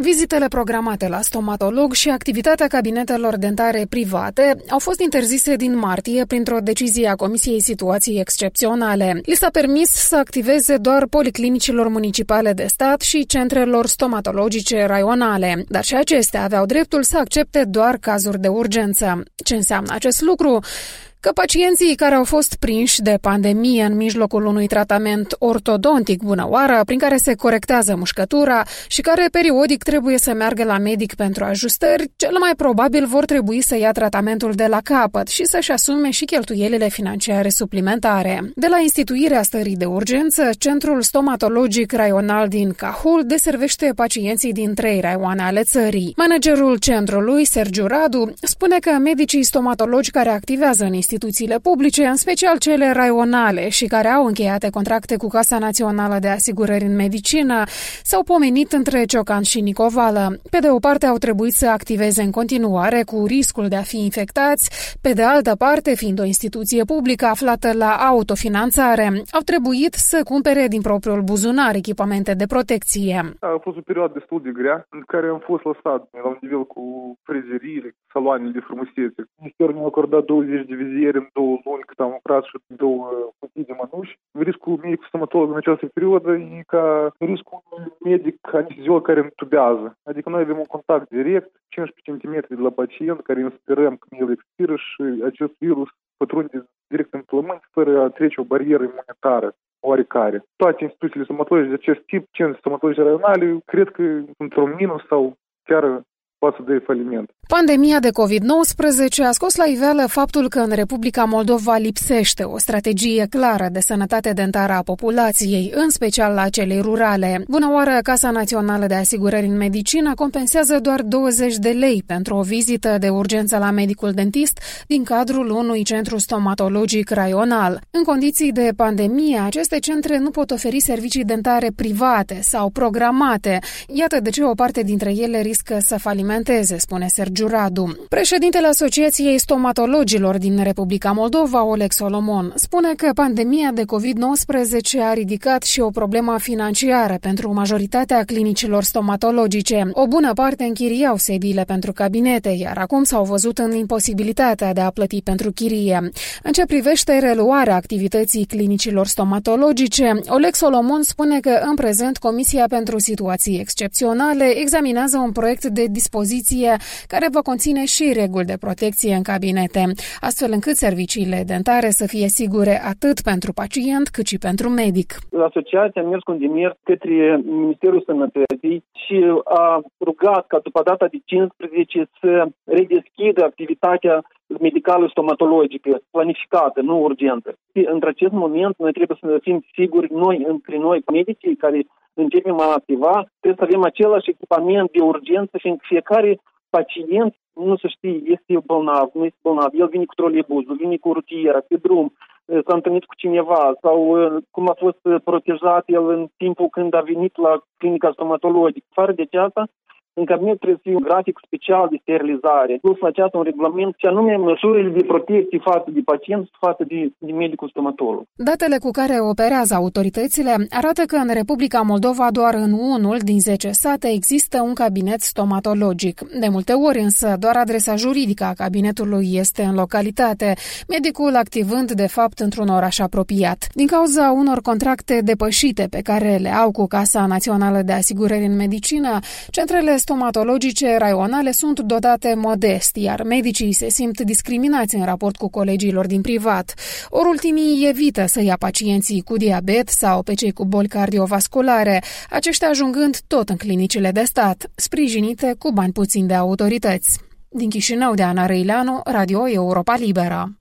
Vizitele programate la stomatolog și activitatea cabinetelor dentare private au fost interzise din martie printr-o decizie a Comisiei Situații Excepționale. Li s-a permis să activeze doar policlinicilor municipale de stat și centrelor stomatologice raionale, dar și acestea aveau dreptul să accepte doar cazuri de urgență. Ce înseamnă acest lucru? Că pacienții care au fost prinși de pandemie în mijlocul unui tratament ortodontic bunăoară, prin care se corectează mușcătura și care periodic trebuie să meargă la medic pentru ajustări, cel mai probabil vor trebui să ia tratamentul de la capăt și să-și asume și cheltuielile financiare suplimentare. De la instituirea stării de urgență, Centrul Stomatologic Raional din Cahul deservește pacienții din 3 raioane ale țării. Managerul centrului, Sergiu Radu, spune că medicii stomatologi care activează în instituțiile publice, în special cele raionale și care au încheiate contracte cu Casa Națională de Asigurări în Medicină, s-au pomenit între Ciocan și Nicovală. Pe de o parte au trebuit să activeze în continuare cu riscul de a fi infectați, pe de altă parte, fiind o instituție publică aflată la autofinanțare, au trebuit să cumpere din propriul buzunar echipamente de protecție. A fost o perioadă destul de grea, în care am fost lăsat la un nivel cu frezeriile, saloanele de frumusețe. Ministerul ne-a acordat 20 de vizieri în 2 luni, cât am lucrat, și 2 cutii de mănuși. Riscul medic-stomatolog în această perioadă e ca riscul medic anesteziolog care întubează. Adică noi avem un contact direct, 15 cm de la pacient, care inspirăm când el expiră și acest virus pătrunde direct în plămâni fără a trece o barieră imunitară oarecare. Toate instituțiile stomatologice de acest tip, centre stomatologice raionale, cred că într-un minus sau chiar față de faliment. Pandemia de COVID-19 a scos la iveală faptul că în Republica Moldova lipsește o strategie clară de sănătate dentară a populației, în special la celei rurale. Bunăoară, Casa Națională de Asigurări în Medicină compensează doar 20 de lei pentru o vizită de urgență la medicul dentist din cadrul unui centru stomatologic raional. În condiții de pandemie, aceste centre nu pot oferi servicii dentare private sau programate. Iată de ce o parte dintre ele riscă să falimenteze, spune Sergiu Radu. Președintele Asociației Stomatologilor din Republica Moldova, Oleg Solomon, spune că pandemia de COVID-19 a ridicat și o problemă financiară pentru majoritatea clinicilor stomatologice. O bună parte închiriau sediile pentru cabinete, iar acum s-au văzut în imposibilitatea de a plăti pentru chirie. În ce privește reluarea activității clinicilor stomatologice, Oleg Solomon spune că în prezent Comisia pentru Situații Excepționale examinează un proiect de dispoziție care va conține și reguli de protecție în cabinete, astfel încât serviciile dentare să fie sigure atât pentru pacient cât și pentru medic. Asociația a mers cu un demers către Ministerul Sănătății și a rugat ca după data de 15 să redeschidă activitatea medicală stomatologică planificată, nu urgentă. Într acest moment noi trebuie să fim siguri între noi, medicii care începem a activa, trebuie să avem același echipament de urgență, fiindcă fiecare pacient, nu se știe, este bolnav, nu este bolnav, el vine cu trolebuzul, vine cu rutiera, pe drum, s-a întâlnit cu cineva sau cum a fost protejat el în timpul când a venit la clinica stomatologică. Fără de aceasta, în cabinet trebuie să fie un grafic special de sterilizare, plus la aceasta un regulament și anume măsurile de protecție față de pacient, față de medicul stomatolog. Datele cu care operează autoritățile arată că în Republica Moldova doar în unul din 10 sate există un cabinet stomatologic. De multe ori însă doar adresa juridică a cabinetului este în localitate, medicul activând de fapt într-un oraș apropiat. Din cauza unor contracte depășite pe care le au cu Casa Națională de Asigurări în Medicină, centrele stomatologice raionale sunt dotate modest, iar medicii se simt discriminați în raport cu colegilor din privat. Ori ultimii evită să ia pacienții cu diabet sau pe cei cu boli cardiovasculare, aceștia ajungând tot în clinicile de stat, sprijinite cu bani puțini de autorități. Din Chișinău, de Ana Răileanu, Radio Europa Liberă.